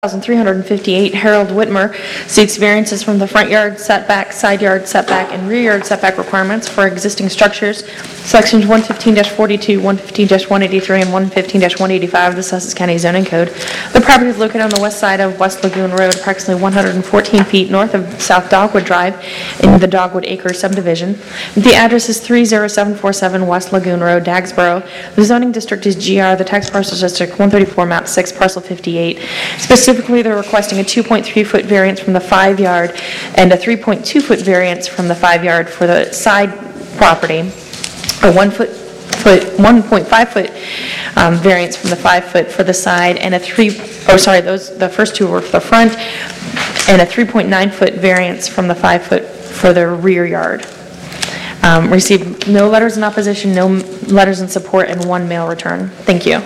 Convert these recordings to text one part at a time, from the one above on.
1,358, Harold Whitmer seeks variances from the front yard setback, side yard setback, and rear yard setback requirements for existing structures, sections 115-42, 115-183, and 115-185 of the Sussex County Zoning Code. The property is located on the west side of West Lagoon Road, approximately 114 feet north of South Dogwood Drive in the Dogwood Acres subdivision. The address is 30747 West Lagoon Road, Dagsboro. The zoning district is GR, the tax parcel is District 134, map 6, parcel 58. Specifically, they're requesting a 2.3-foot variance from the 5-yard and a 3.2-foot variance from the 5-yard for the side property, a 1.5-foot variance from the 5-foot for the side, and the first two were for the front, and a 3.9-foot variance from the 5-foot for the rear yard. Received no letters in opposition, no letters in support, and 1 mail return. Thank you.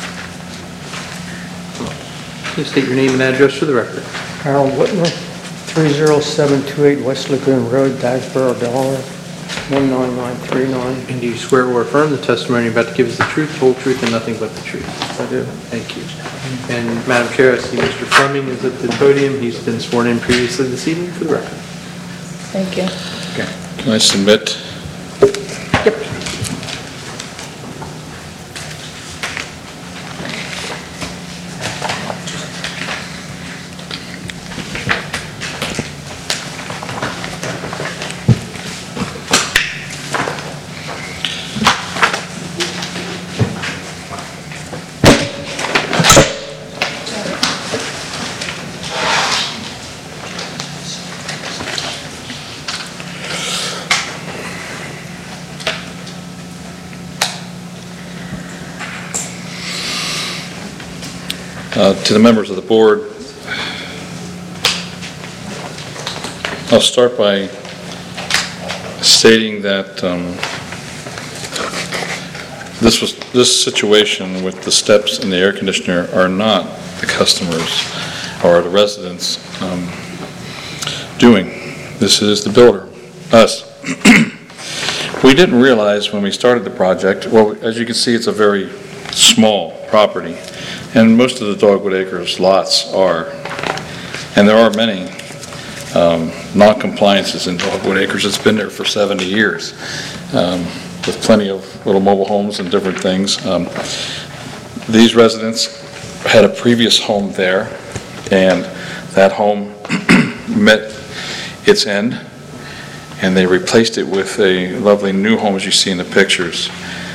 Please state your name and address for the record. Harold Whitmer, 30728 West Lagoon Road, Dagsboro, Delaware, 19939. And do you swear or affirm the testimony you're about to give is the truth, whole truth, and nothing but the truth? I do. Thank you. And Madam Chair, I see Mr. Fleming is at the podium. He's been sworn in previously this evening for the record. Thank you. Okay. Can I submit? Yep. To the members of the board, I'll start by stating that this situation with the steps and the air conditioner are not the customers or the residents doing. This is the builder, us. We didn't realize when we started the project, well, as you can see, it's a very small property. And most of the Dogwood Acres lots are, and there are many non-compliances in Dogwood Acres. It's been there for 70 years with plenty of little mobile homes and different things. These residents had a previous home there, and that home met its end, and they replaced it with a lovely new home, as you see in the pictures.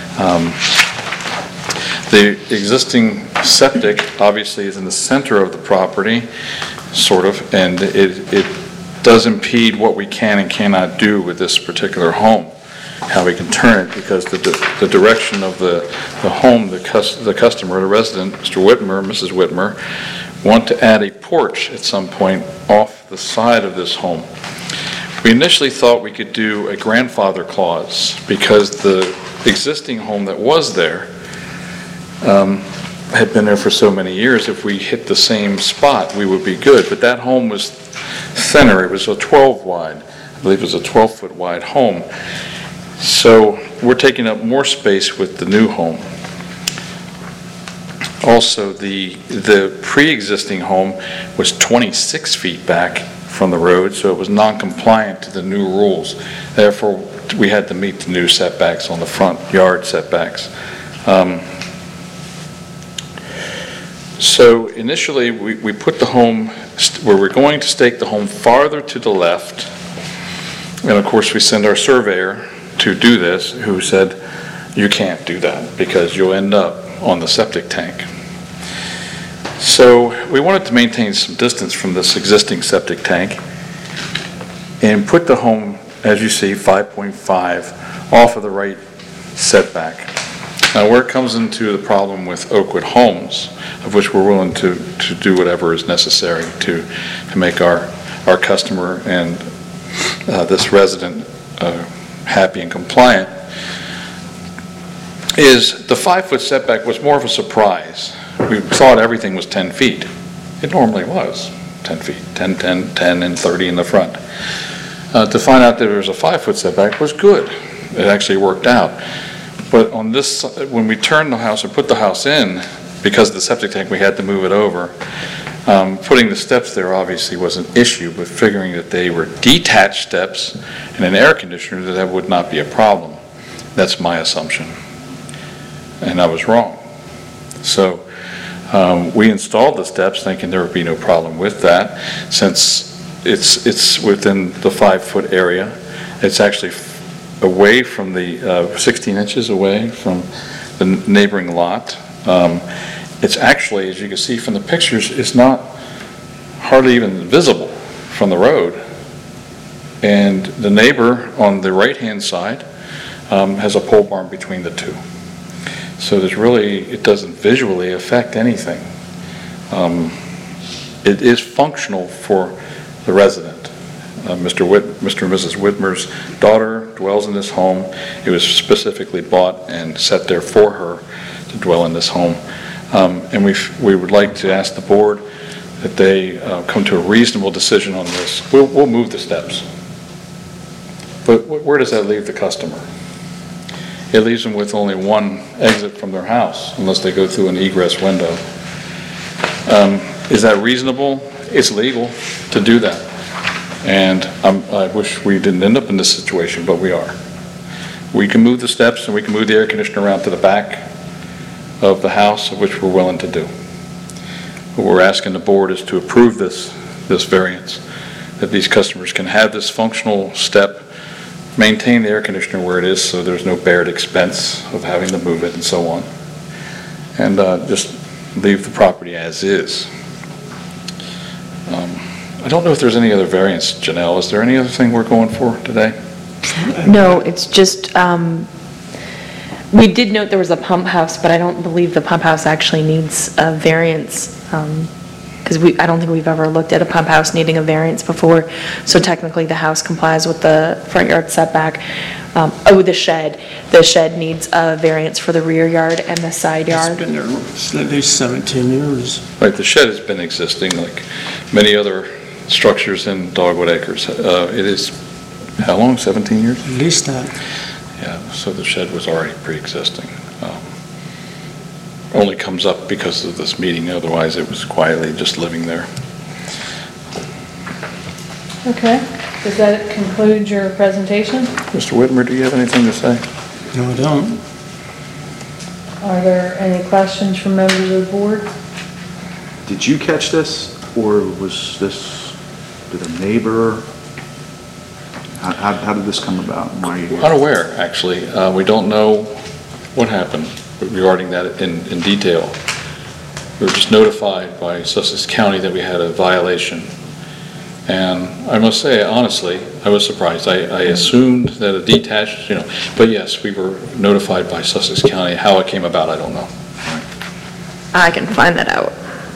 The existing septic obviously is in the center of the property, sort of, and it does impede what we can and cannot do with this particular home, how we can turn it, because the direction of the home, the customer, the resident, Mr. Whitmer, Mrs. Whitmer, want to add a porch at some point off the side of this home. We initially thought we could do a grandfather clause because the existing home that was there had been there for so many years. If we hit the same spot, we would be good. But that home was thinner. It was a 12 wide. I believe it was a 12-foot wide home. So we're taking up more space with the new home. Also, the pre-existing home was 26 feet back from the road, so it was non-compliant to the new rules. Therefore, we had to meet the new setbacks on the front yard setbacks. So initially, we put the home where we're going to stake the home farther to the left, and of course we send our surveyor to do this, who said, you can't do that because you'll end up on the septic tank. So we wanted to maintain some distance from this existing septic tank and put the home, as you see, 5.5 off of the right setback. Now, where it comes into the problem with Oakwood Homes, of which we're willing to do whatever is necessary to make our customer and this resident happy and compliant, is the 5-foot setback was more of a surprise. We thought everything was 10 feet. It normally was 10 feet, 10, 10, 10, and 30 in the front. To find out that there was a 5-foot setback was good. It actually worked out. But on this, when we turned the house and put the house in, because of the septic tank, we had to move it over. Putting the steps there obviously was an issue, but figuring that they were detached steps and an air conditioner, that would not be a problem. That's my assumption. And I was wrong. So we installed the steps thinking there would be no problem with that. Since it's within the 5-foot area, it's actually away from the 16 inches away from the neighboring lot. It's actually, as you can see from the pictures, it's not hardly even visible from the road. And the neighbor on the right-hand side has a pole barn between the two. So there's really, it doesn't visually affect anything. It is functional for the resident. Mr. and Mrs. Whitmer's daughter dwells in this home. It was specifically bought and set there for her to dwell in this home. And we would like to ask the board that they come to a reasonable decision on this. We'll move the steps. But where does that leave the customer? It leaves them with only one exit from their house, unless they go through an egress window. Is that reasonable? It's legal to do that. And I wish we didn't end up in this situation, but we are. We can move the steps and we can move the air conditioner around to the back of the house, which we're willing to do. What we're asking the board is to approve this variance, that these customers can have this functional step, maintain the air conditioner where it is so there's no bared expense of having to move it and so on, and just leave the property as is. I don't know if there's any other variance, Janelle. Is there any other thing we're going for today? No, it's just, we did note there was a pump house, but I don't believe the pump house actually needs a variance, because I don't think we've ever looked at a pump house needing a variance before. So technically, the house complies with the front yard setback. The shed. The shed needs a variance for the rear yard and the side yard. It's been there at least 17 years. Right, the shed has been existing like many other structures in Dogwood Acres. It is, how long, 17 years? At least that. Yeah, so the shed was already pre-existing. Only comes up because of this meeting, otherwise it was quietly just living there. Okay, does that conclude your presentation? Mr. Whitmer, do you have anything to say? No, I don't. Are there any questions from members of the board? Did you catch this, or was this, did a neighbor, how did this come about? and Why are you here? Unaware, actually. We don't know what happened regarding that in detail. We were just notified by Sussex County that we had a violation. And I must say, honestly, I was surprised. I assumed that a detached, but yes, we were notified by Sussex County. How it came about, I don't know. I can find that out.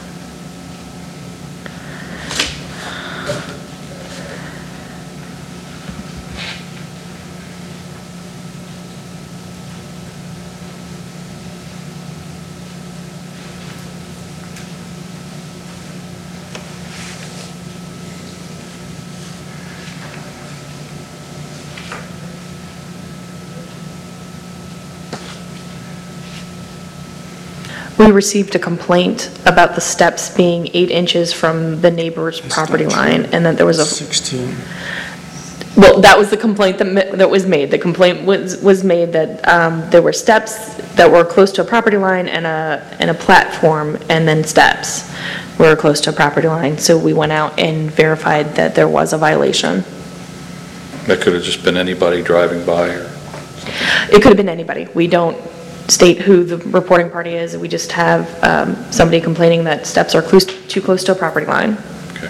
We received a complaint about the steps being 8 inches from the neighbor's property line, and that there was a... 16. Well, that was the complaint that was made. The complaint was made that there were steps that were close to a property line and a platform, and then steps were close to a property line. So we went out and verified that there was a violation. That could have just been anybody driving by or... It could have been anybody. We don't state who the reporting party is. We just have somebody complaining that steps are too close to a property line. Okay.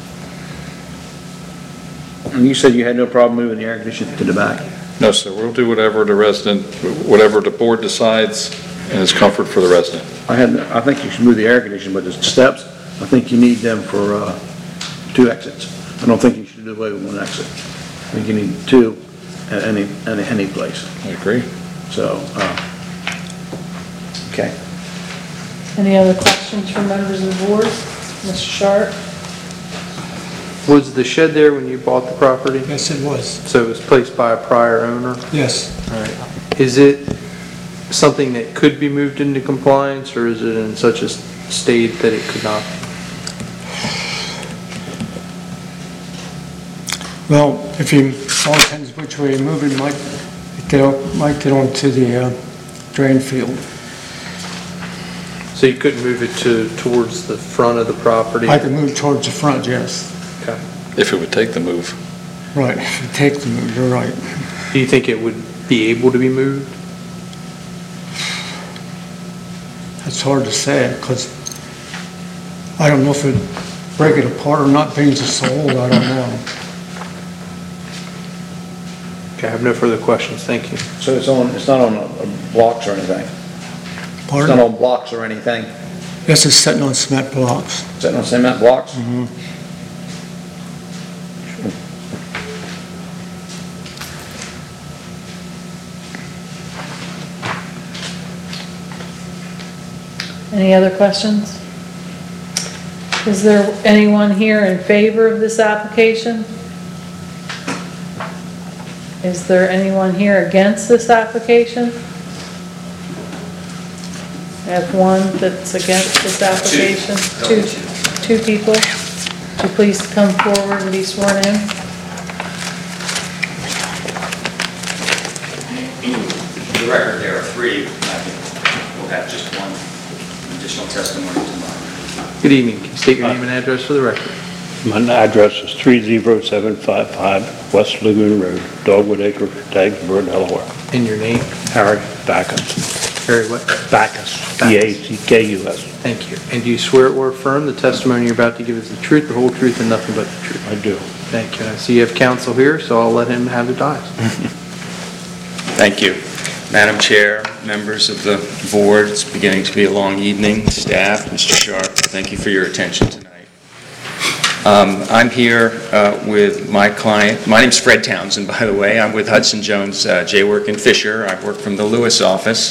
And you said you had no problem moving the air conditioner to the back? No, sir. We'll do whatever whatever the board decides and is comfort for the resident. I think you should move the air conditioner, but the steps, I think you need them for 2 exits. I don't think you should do away with 1 exit. I think you need 2 at any place. I agree. So, okay. Any other questions from members of the board? Mr. Sharp? Was the shed there when you bought the property? Yes, it was. So it was placed by a prior owner? Yes. All right. Is it something that could be moved into compliance, or is it in such a state that it could not? Well, if you, all depends which way you move it, might get onto the drain field. So you couldn't move it towards the front of the property? I could move towards the front, yes. Okay. If it would take the move. Right, if you take the move, you're right. Do you think it would be able to be moved? It's hard to say, because I don't know if it'd break it apart or not, being it's so old, I don't know. Okay, I have no further questions, thank you. So it's not on blocks or anything? It's not Pardon? on blocks or anything? Yes, it's sitting on cement blocks. Sitting on cement blocks? Any other questions? Is there anyone here in favor of this application? Is there anyone here against this application? I have one that's against this application. Two people. Would you please come forward and be sworn in? For the record, there are three. I think we'll have just one additional testimony tomorrow. Good evening, can you state your name and address for the record? My address is 30755 West Lagoon Road, Dogwood Acre, Daggboro, Delaware. And your name? Harry Backus. Harry what? Backus, B-A-C-K-U-S. Thank you. And do you swear or affirm the testimony you're about to give is the truth, the whole truth, and nothing but the truth? I do. Thank you. And I see you have counsel here, so I'll let him have the dice. Thank you. Madam Chair, members of the board, it's beginning to be a long evening. Staff, Mr. Sharp, thank you for your attention tonight. I'm here with my client. My name's Fred Townsend, by the way. I'm with Hudson Jones, Jaywork and Fisher. I work from the Lewis office.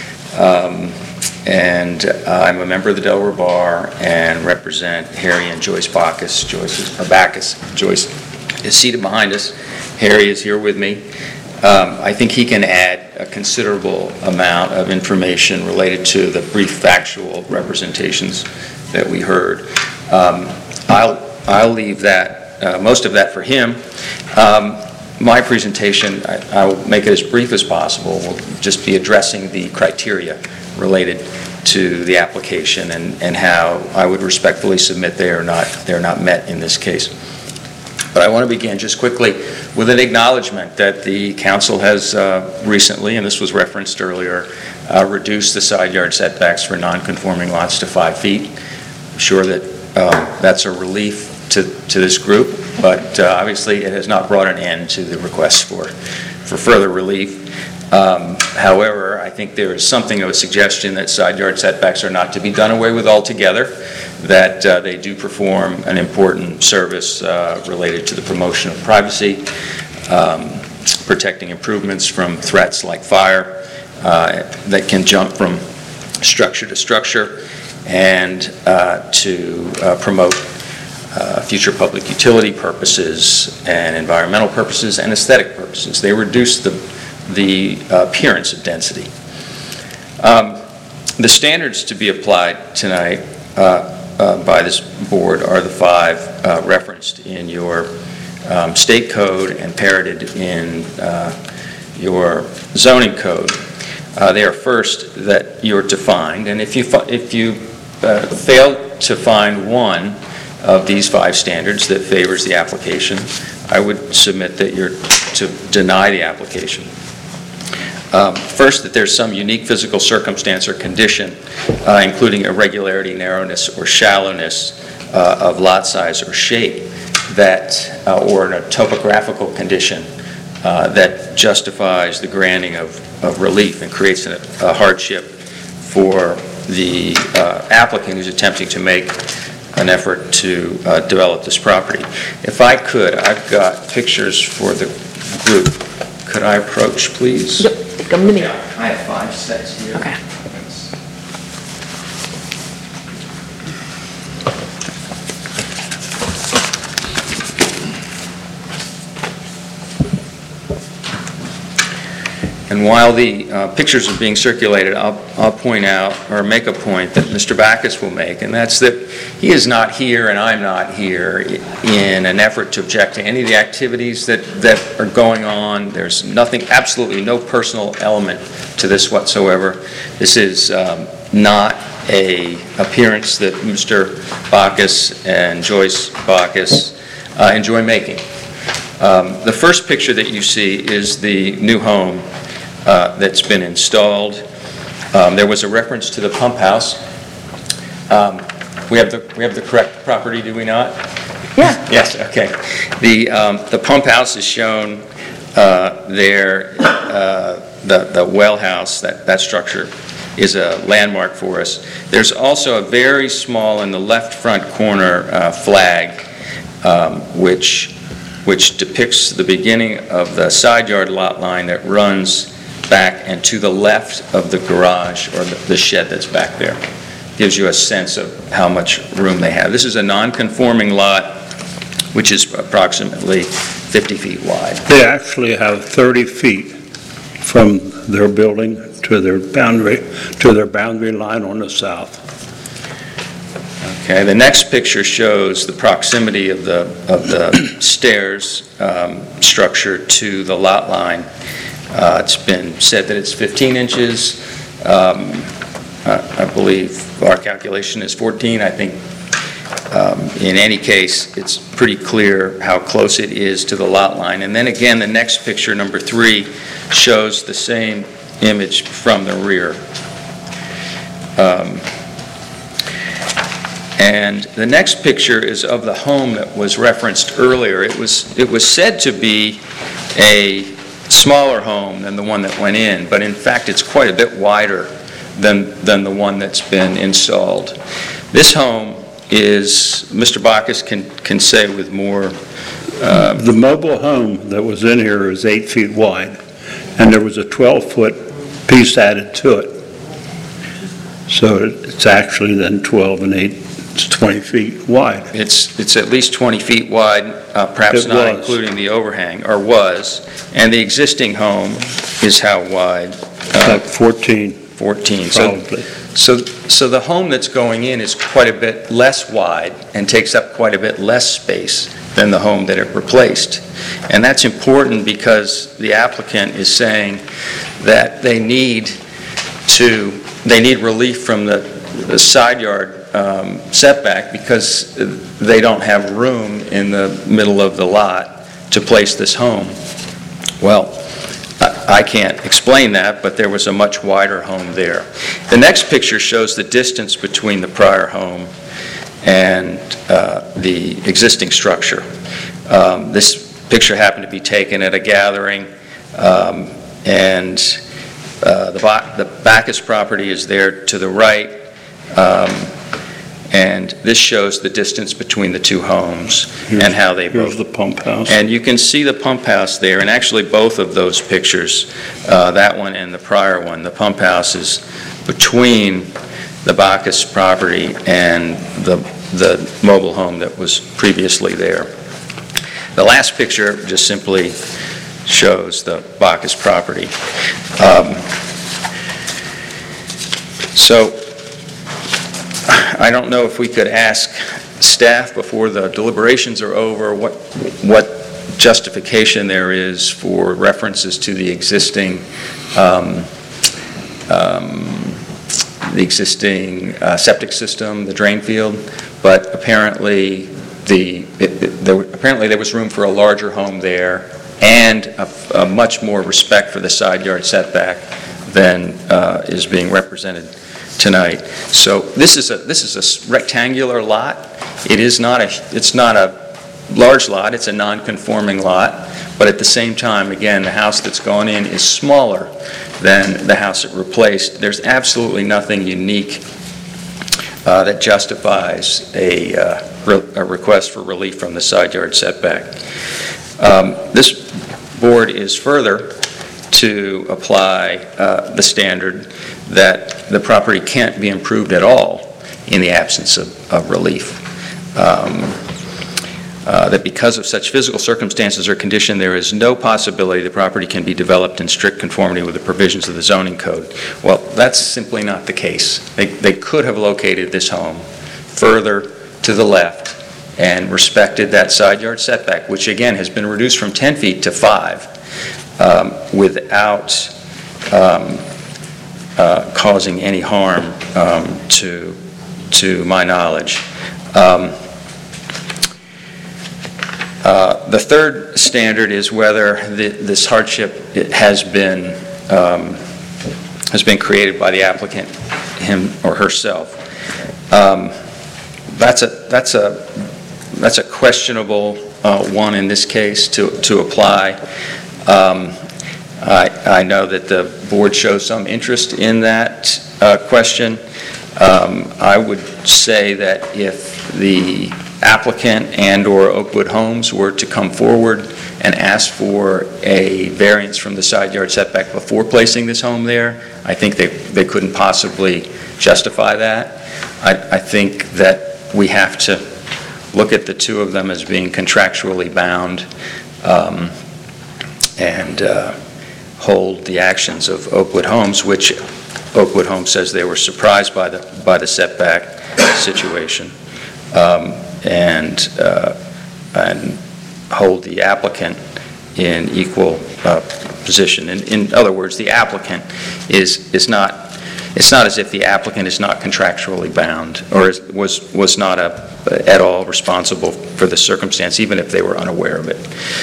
And I'm a member of the Delaware Bar and represent Harry and Joyce Backus. Joyce is seated behind us. Harry is here with me. I think he can add a considerable amount of information related to the brief factual representations that we heard. I'll leave that, most of that for him. My presentation, I will make it as brief as possible. We'll just be addressing the criteria related to the application and how I would respectfully submit they're not met in this case. But I want to begin just quickly with an acknowledgement that the council has recently, and this was referenced earlier, reduced the side yard setbacks for non-conforming lots to 5 feet. I'm sure that that's a relief to this group, but obviously it has not brought an end to the request for further relief. However, I think there is something of a suggestion that side yard setbacks are not to be done away with altogether, that they do perform an important service related to the promotion of privacy, protecting improvements from threats like fire that can jump from structure to structure, and to promote future public utility purposes and environmental purposes and aesthetic purposes. They reduce the appearance of density. The standards to be applied tonight by this board are the 5 referenced in your state code and parroted in your zoning code. They are first that you're to find, and if you fail to find one of these 5 standards that favors the application, I would submit that you're to deny the application. First, that there's some unique physical circumstance or condition, including irregularity, narrowness, or shallowness of lot size or shape, that, or a topographical condition that justifies the granting of relief and creates a hardship for the applicant who's attempting to make an effort to develop this property. If I could, I've got pictures for the group. Could I approach, please? Yep, take a minute. I have 5 sets here. Okay. And while the pictures are being circulated, I'll point out, or make a point that Mr. Backus will make, and that's that he is not here and I'm not here in an effort to object to any of the activities that are going on. There's nothing, absolutely no personal element to this whatsoever. This is not a appearance that Mr. Backus and Joyce Backus enjoy making. The first picture that you see is the new home that's been installed. There was a reference to the pump house. We have the correct property, do we not? Yeah. Yes, okay. The pump house is shown there. The well house, that structure is a landmark for us. There's also a very small, in the left front corner, flag, which depicts the beginning of the side yard lot line that runs back and to the left of the garage or the shed that's back there. Gives you a sense of how much room they have. This is a non-conforming lot, which is approximately 50 feet wide. They actually have 30 feet from their building to their boundary line on the south. Okay, the next picture shows the proximity of the stairs structure to the lot line. It's been said that it's 15 inches. I believe our calculation is 14. I think in any case, it's pretty clear how close it is to the lot line. And then again, the next picture, number 3, shows the same image from the rear. And the next picture is of the home that was referenced earlier. It was said to be a smaller home than the one that went in, but in fact it's quite a bit wider than the one that's been installed. This home is, Mr. Backus can say with more... The mobile home that was in here is 8 feet wide, and there was a 12-foot piece added to it. So it's actually then 12 and 8, it's 20 feet wide. It's at least 20 feet wide, perhaps not including the overhang, or was. And the existing home is how wide? About 14. 14. Probably. So the home that's going in is quite a bit less wide and takes up quite a bit less space than the home that it replaced. And that's important because the applicant is saying that they need relief from the side yard setback because they don't have room in the middle of the lot to place this home. Well, I can't explain that, but there was a much wider home there. The next picture shows the distance between the prior home and the existing structure. This picture happened to be taken at a gathering, and the Backus property is there to the right, and this shows the distance between the two homes and how they both... Here's the pump house. And you can see the pump house there, and actually both of those pictures, that one and the prior one, the pump house is between the Backus property and the mobile home that was previously there. The last picture just simply shows the Backus property. So I don't know if we could ask staff before the deliberations are over what justification there is for references to the existing septic system, the drain field, but apparently there was room for a larger home there and a much more respect for the side yard setback than is being represented tonight. So this is a rectangular lot. It's not a large lot. It's a non-conforming lot. But at the same time, again, the house that's gone in is smaller than the house it replaced. There's absolutely nothing unique that justifies a request for relief from the side yard setback. This board is further to apply the standard that the property can't be improved at all in the absence of relief. that because of such physical circumstances or condition, there is no possibility the property can be developed in strict conformity with the provisions of the zoning code. Well, that's simply not the case. They could have located this home further to the left and respected that side yard setback, which again has been reduced from 10 feet to 5, without causing any harm to my knowledge. The third standard is whether this hardship has been created by the applicant, him or herself. That's a questionable one in this case to apply. I know that the board shows some interest in that question. I would say that if the applicant and/or Oakwood Homes were to come forward and ask for a variance from the side yard setback before placing this home there, I think they couldn't possibly justify that. I think that we have to look at the two of them as being contractually bound and hold the actions of Oakwood Homes, which Oakwood Homes says they were surprised by the setback situation, and hold the applicant in equal position. In other words, the applicant is not. It's not as if the applicant is not contractually bound or was not at all responsible for the circumstance, even if they were unaware of it.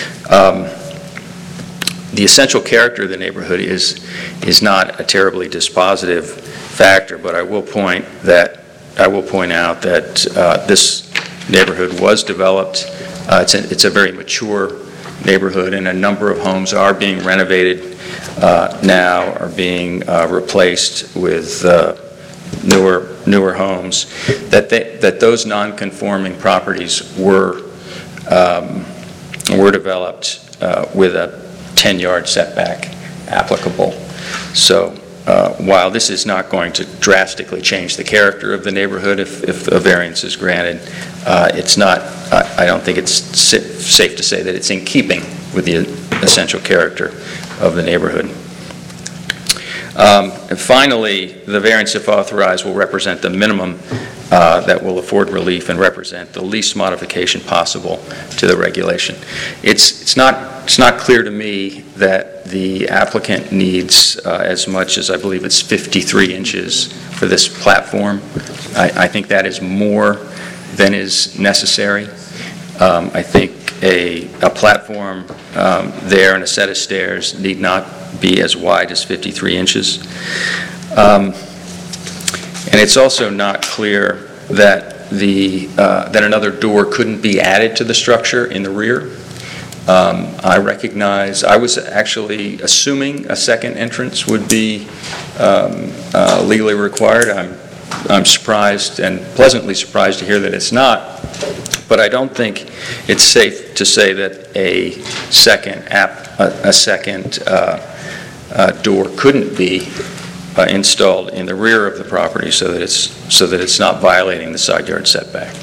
The essential character of the neighborhood is not a terribly dispositive factor, but I will point out that this neighborhood was developed. It's a very mature neighborhood, and a number of homes are being renovated now, are being replaced with newer homes. That those non-conforming properties were developed with a 10-yard setback applicable. So while this is not going to drastically change the character of the neighborhood if a variance is granted, it's not. I don't think it's safe to say that it's in keeping with the essential character of the neighborhood. And finally, the variance, if authorized, will represent the minimum that will afford relief and represent the least modification possible to the regulation. It's not clear to me that the applicant needs as much as, I believe it's 53 inches for this platform. I think that is more than is necessary. I think a platform there and a set of stairs need not be as wide as 53 inches. And it's also not clear that that another door couldn't be added to the structure in the rear. I recognize, I was actually assuming a second entrance would be legally required. I'm surprised and pleasantly surprised to hear that it's not, but I don't think it's safe to say that a second door couldn't be installed in the rear of the property so that it's not violating the side yard setback.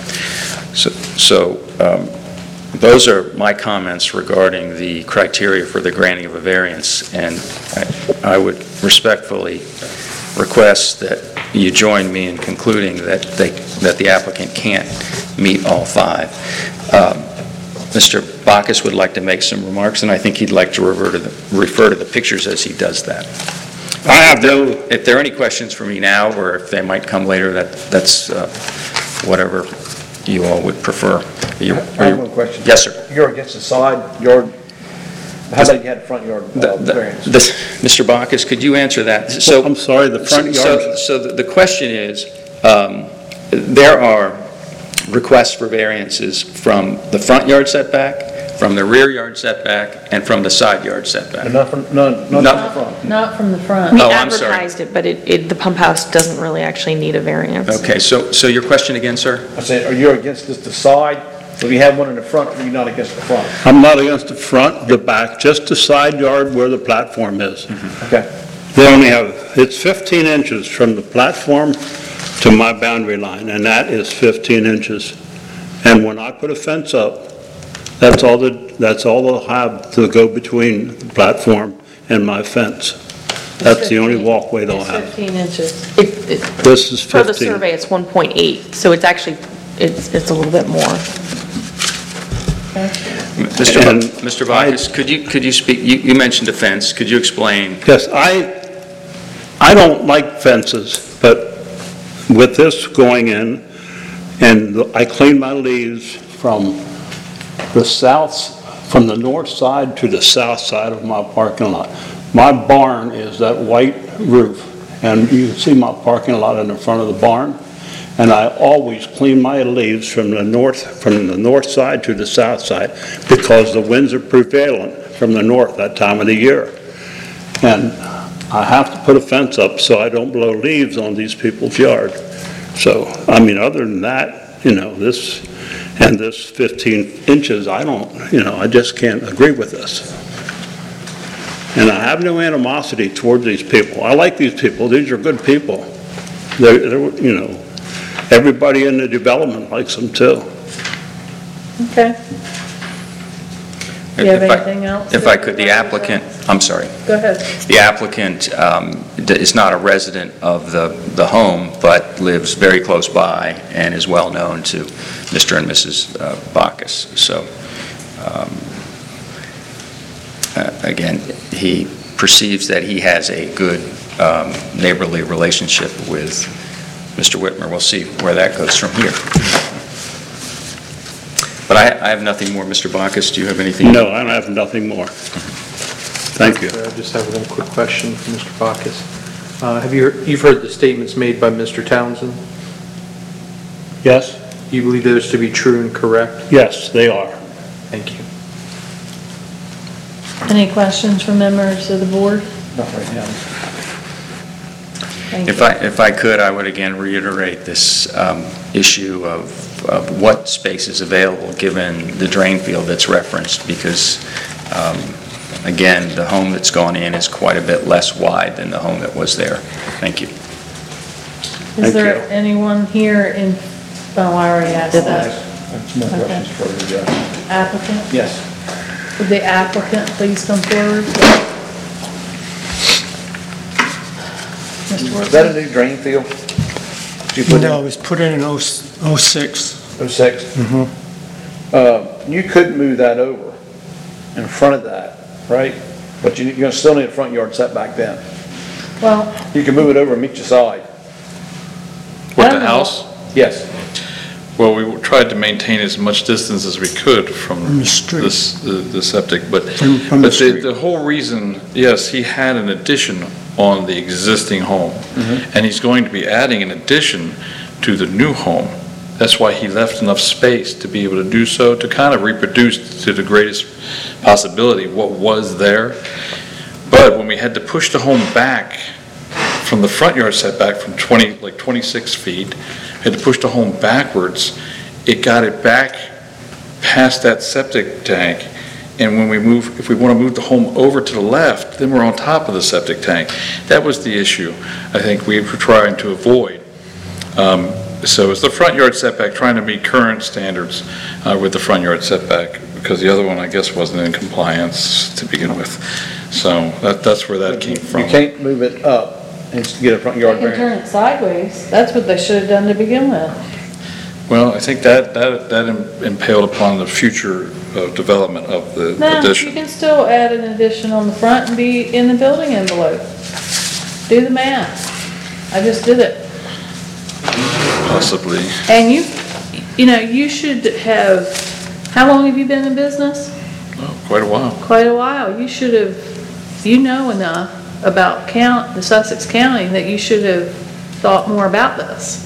So those are my comments regarding the criteria for the granting of a variance, and I would respectfully request that you join me in concluding that the applicant can't meet all five. Mr. Bacchus would like to make some remarks, and I think he'd like to refer to the pictures as he does that. I have no... If there are any questions for me now, or if they might come later, that's whatever you all would prefer. I have one question. Yes, sir. You're against the side yard. How about you had a front yard variance? Mr. Bacchus, could you answer that? So, I'm sorry, the front yard... So the question is, there are requests for variances from the front yard setback, from the rear yard setback, and from the side yard setback. Not from the front? Not from the front. We Oh, I'm sorry. advertised it, but the pump house doesn't really actually need a variance. Okay, so your question again, sir? I said, are you against just the side? So if you have one in the front, or you're not against the front? I'm not against the front, the back, just the side yard where the platform is. Okay. They only have, it's 15 inches from the platform to my boundary line, and that is 15 inches. And when I put a fence up, that's all they'll have to go between the platform and my fence. That's the only walkway they'll It's have. 15 inches. This is 15. For the survey, it's 1.8, so it's actually, it's a little bit more. And Mr. Bacchus, could you speak, you mentioned a fence, could you explain? Yes, I don't like fences, but with this going in, and I clean my leaves from the north side to the south side of my parking lot. My barn is that white roof, and you can see my parking lot in the front of the barn. And I always clean my leaves from the north side to the south side, because the winds are prevalent from the north that time of the year. And I have to put a fence up so I don't blow leaves on these people's yard. So, I mean, other than that, this 15 inches, I just can't agree with this. And I have no animosity towards these people. I like these people. These are good people. They're everybody in the development likes them too. Okay. Do you have anything else? If I could, the applicant, I'm sorry. Go ahead. The applicant is not a resident of the home, but lives very close by and is well-known to Mr. and Mrs. Bacchus. So, again, he perceives that he has a good neighborly relationship with Mr. Whitmer. We'll see where that goes from here. But I have nothing more. Mr. Bacchus, do you have anything? No, I have nothing more. Thank you. I just have one quick question for Mr. Bacchus. You've heard the statements made by Mr. Townsend? Yes? You believe those to be true and correct? Yes, they are. Thank you. Any questions from members of the board? Not right now. Thank you. If I could, I would again reiterate this issue of what space is available given the drain field that's referenced, because again, the home that's gone in is quite a bit less wide than the home that was there. Thank you. Is there anyone here in, oh, I already asked that. That's more questions for the Applicant? Yes. Would the applicant please come forward? Mr. Is Worthing? that a new drain field? Did you put No, it was put in 06. 06? You could move that over in front of that, right? But you're going to still need a front yard setback then. Well, You can move it over and meet your side. What, the house? Yes. Well, we tried to maintain as much distance as we could from the street. the septic, but From the but street. the whole reason, yes, he had an addition on the existing home, and he's going to be adding an addition to the new home. That's why he left enough space to be able to do so, to kind of reproduce to the greatest possibility what was there. But when we had to push the home back from the front yard setback from 26 feet, had to push the home backwards, it got it back past that septic tank. And when if we want to move the home over to the left, then we're on top of the septic tank. That was the issue I think we were trying to avoid. So it's the front yard setback, trying to meet current standards with the front yard setback, because the other one, I guess, wasn't in compliance to begin with. So that's where that came from. You can't move it up and get a front yard they can variance. turn it sideways. That's what they should have done to begin with. Well, I think that impaled upon the future development of the No, you addition. can still add an addition on the front and be in the building envelope. Do the math. I just did it. Possibly. And you should have, how long have you been in business? Oh, quite a while. Quite a while. You should have, enough about the Sussex County that you should have thought more about this.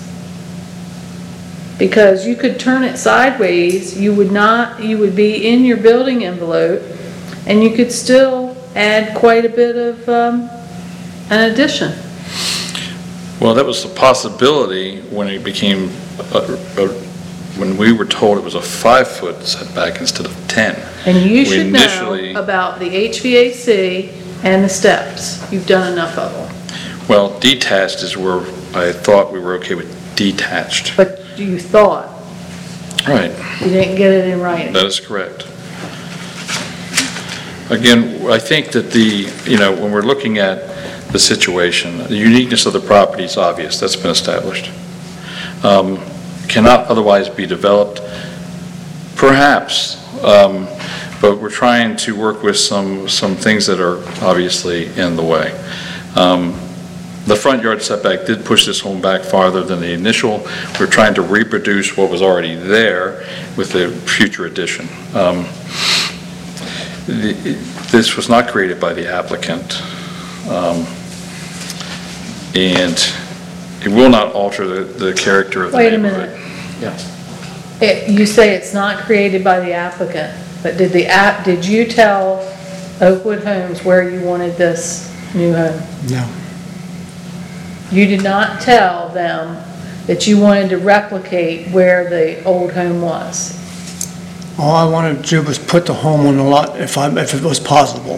Because you could turn it sideways, you would be in your building envelope, and you could still add quite a bit of an addition. Well, that was the possibility when it became, when we were told it was a 5-foot setback instead of 10. And you We should initially- know about the HVAC and the steps. You've done enough of them. Well, detached is where I thought we were okay with detached. But you thought, Right. You didn't get it in writing. That is correct. Again, I think that when we're looking at the situation, the uniqueness of the property is obvious, that's been established. Cannot otherwise be developed, perhaps, but we're trying to work with some things that are obviously in the way. The front yard setback did push this home back farther than the initial. We're trying to reproduce what was already there with the future addition. This was not created by the applicant, and it will not alter the character of the Wait a neighborhood. minute. Yeah. You say it's not created by the applicant, but did you tell Oakwood Homes where you wanted this new home? No. You did not tell them that you wanted to replicate where the old home was? All I wanted to do was put the home on the lot if it was possible.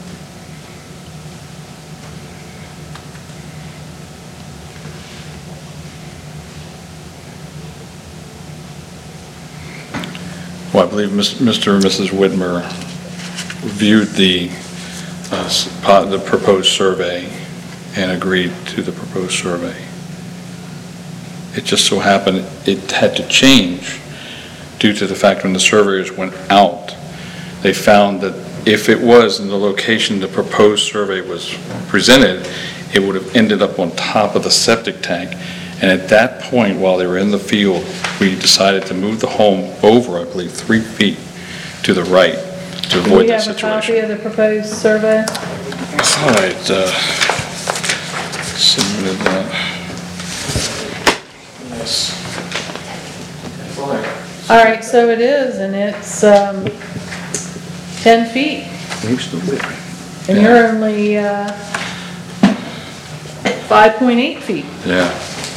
Well, I believe Mr. and Mrs. Whitmer reviewed the proposed survey and agreed to the proposed survey. It just so happened it had to change due to the fact when the surveyors went out, they found that if it was in the location the proposed survey was presented, it would have ended up on top of the septic tank. And at that point, while they were in the field, we decided to move the home over, I believe, 3 feet to the right to avoid that Do we have a copy situation. of the proposed survey? I thought I'd submitted that. Yes. All right, so it is, and it's 10 feet, He's still there. and you're only 5.8 feet. Yeah.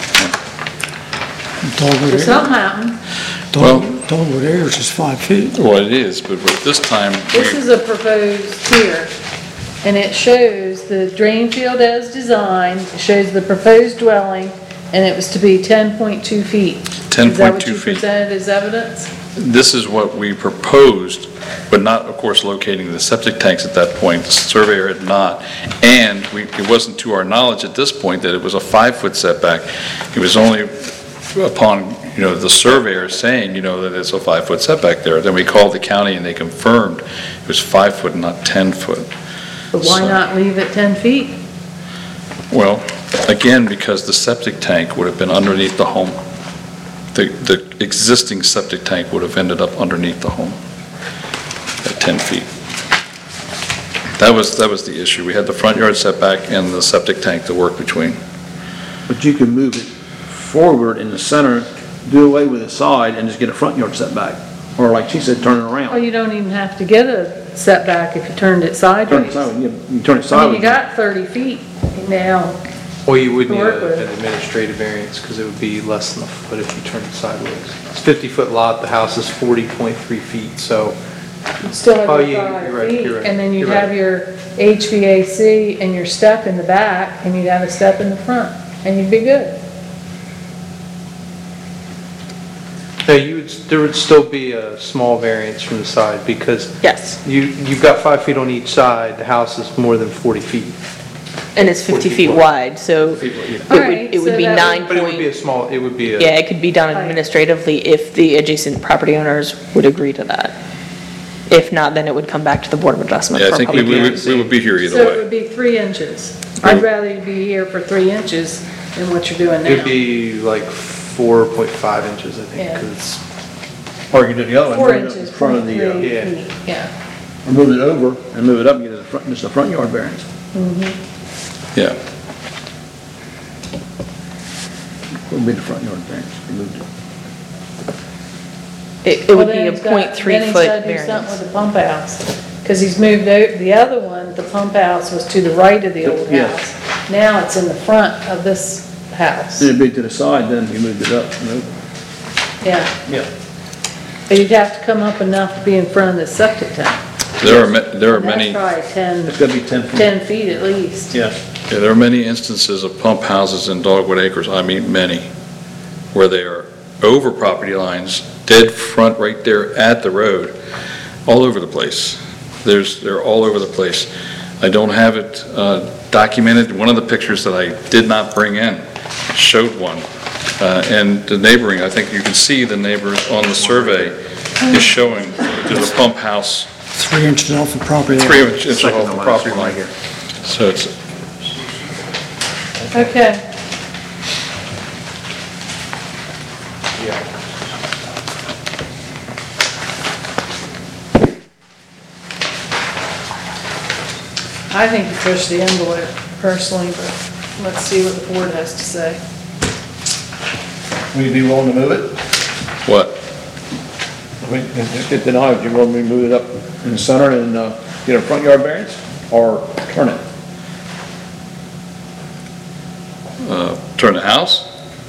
Dogwood So something happened. Dogwood Acres is 5 feet. Well, it is, but this time, This is a proposed here, and it shows the drain field as designed, it shows the proposed dwelling, and it was to be 10.2 feet. 10.2 Is that what you feet. presented as evidence? This is what we proposed, but not, of course, locating the septic tanks at that point. The surveyor had not. And it wasn't to our knowledge at this point that it was a 5-foot setback. It was only upon, the surveyor saying, that it's a 5-foot setback there. Then we called the county and they confirmed it was 5 foot, not 10 foot. But why So- not leave it 10 feet? Well, again, because the septic tank would have been underneath the home. The existing septic tank would have ended up underneath the home at 10 feet. That was the issue. We had the front yard setback and the septic tank to work between. But you can move it forward in the center, do away with the side, and just get a front yard setback. Or like she said, turn it Well, around. you don't even have to get a setback if you turned it Turn sideways. it sideways, you turn it I mean, sideways. you got 30 feet now. Or you would need To work with. an administrative variance because it would be less than a foot if you turned it sideways. It's a 50-foot lot, the house is 40.3 feet, so You'd still have Oh, your you're 5 right, feet, you're right, and then you'd you're have right. your HVAC and your step in the back, and you'd have a step in the front, and you'd be good. no, there would still be a small variance from the side because Yes, you've got 5 feet on each side, the house is more than 40 feet. and it's 50 feet wide, so it Alright, would so be that 9 But it would be a point, small, it would be a. yeah, it could be done Right. administratively if the adjacent property owners would agree to that. If not, then it would come back to the Board of Adjustment Yeah, I for think public we hearing. would be here either So it way. would be 3 inches. I'd rather you be here for 3 inches than what you're doing It'd now. be like 4.5 inches, I think, Yeah. because it's, Or you can do the other one, 4 move it up inches, in front of the, .3 yeah. feet, yeah. or move it over and move it up and get just a front yard variance. Yeah. What would be the front yard variance? You moved it. It Well, would be then a he's got- .3 Then he's foot gotta do something variance. with the pump house, because he's moved out, the other one, the pump house was to the right of the old Yes. house. Now it's in the front of this house, It'd be to the side, then you moved it up and over. yeah. Yeah. But you'd have to come up enough to be in front of the septic tank. There are And many, that's probably 10, It's gotta be 10 feet. 10 feet at least. Yeah. yeah, there are many instances of pump houses in Dogwood Acres, I mean, many, where they are over property lines, dead front right there at the road, all over the place. They're all over the place. I don't have it documented. One of the pictures that I did not bring in showed one. And the neighboring, I think you can see the neighbors on the survey is showing there's a pump house 3 inches off the property line. 3 inches Second off to the last property one line. right here. So it's, Okay. I think you push the envelope personally, but let's see what the board has to say. Will you be willing to move it? what? I mean, if it denied, you want me to move it up in the center and get a front yard variance, or turn it? Turn the house?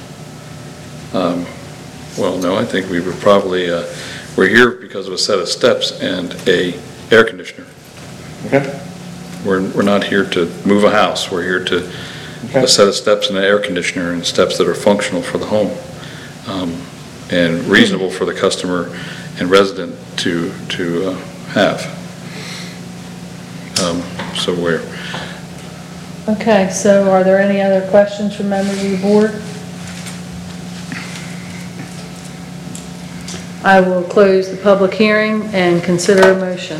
Well, no, I think we would probably, we're here because of a set of steps and a air conditioner. Okay. We're not here to move a house. We're here to a set of steps and an air conditioner and steps that are functional for the home and reasonable for the customer and resident to have. So we're, Okay, so are there any other questions from members of the board? I will close the public hearing and consider a motion.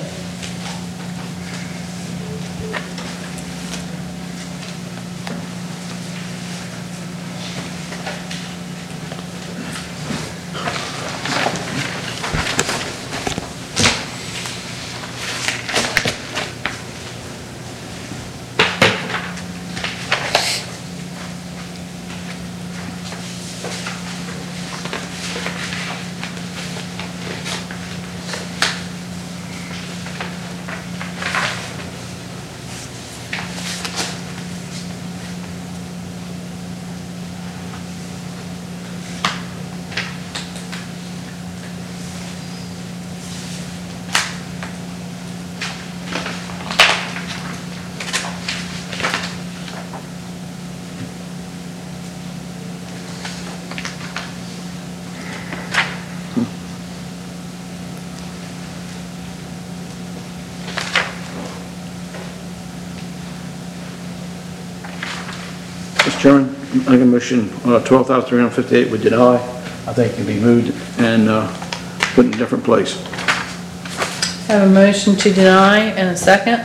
Mr. Chairman, I can motion 12,358 would deny. I think it can be moved and put in a different place. Have a motion to deny and a second.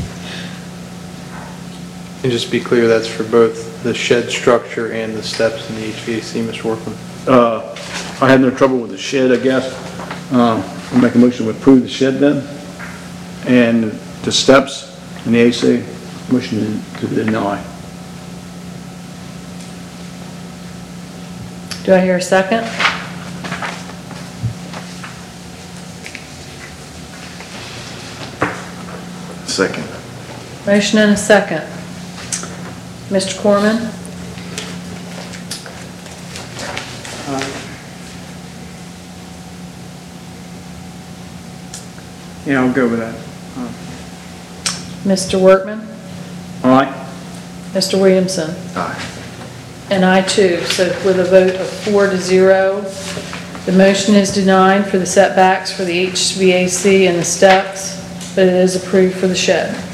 And just be clear, that's for both the shed structure and the steps and the HVAC, Mr. Workman. I had no trouble with the shed, I guess. I'll make a motion to approve the shed then. And the steps and the AC, motion to deny. Do I hear a second? Second. Motion and a second. Mr. Corman? Yeah, I'll go with that. Mr. Workman? Aye. Mr. Williamson? Aye. And I too. So with a vote of 4-0, the motion is denied for the setbacks for the HVAC and the steps, but it is approved for the shed.